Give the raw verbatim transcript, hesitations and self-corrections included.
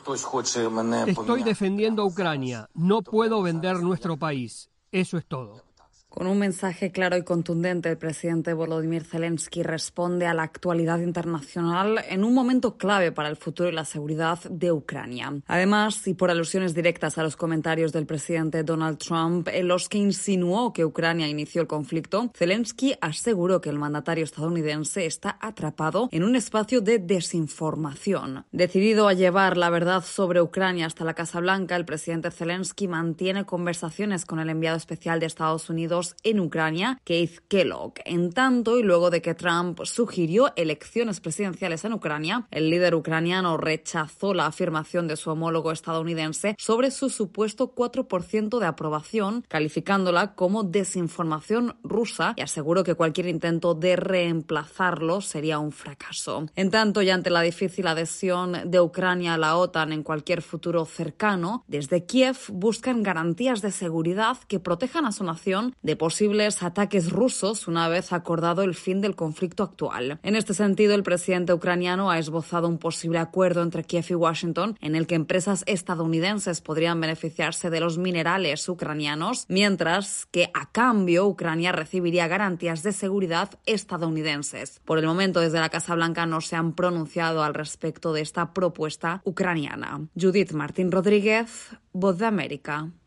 Estoy defendiendo a Ucrania. No puedo vender nuestro país. Eso es todo. Con un mensaje claro y contundente, el presidente Volodymyr Zelensky responde a la actualidad internacional en un momento clave para el futuro y la seguridad de Ucrania. Además, y por alusiones directas a los comentarios del presidente Donald Trump, en los que insinuó que Ucrania inició el conflicto, Zelensky aseguró que el mandatario estadounidense está atrapado en un espacio de desinformación. Decidido a llevar la verdad sobre Ucrania hasta la Casa Blanca, el presidente Zelensky mantiene conversaciones con el enviado especial de Estados Unidos en Ucrania, Keith Kellogg. En tanto, y luego de que Trump sugirió elecciones presidenciales en Ucrania, el líder ucraniano rechazó la afirmación de su homólogo estadounidense sobre su supuesto cuatro por ciento de aprobación, calificándola como desinformación rusa, y aseguró que cualquier intento de reemplazarlo sería un fracaso. En tanto, y ante la difícil adhesión de Ucrania a la OTAN en cualquier futuro cercano, desde Kiev buscan garantías de seguridad que protejan a su nación de posibles ataques rusos una vez acordado el fin del conflicto actual. En este sentido, el presidente ucraniano ha esbozado un posible acuerdo entre Kiev y Washington en el que empresas estadounidenses podrían beneficiarse de los minerales ucranianos, mientras que a cambio Ucrania recibiría garantías de seguridad estadounidenses. Por el momento, desde la Casa Blanca no se han pronunciado al respecto de esta propuesta ucraniana. Judith Martín Rodríguez, Voz de América.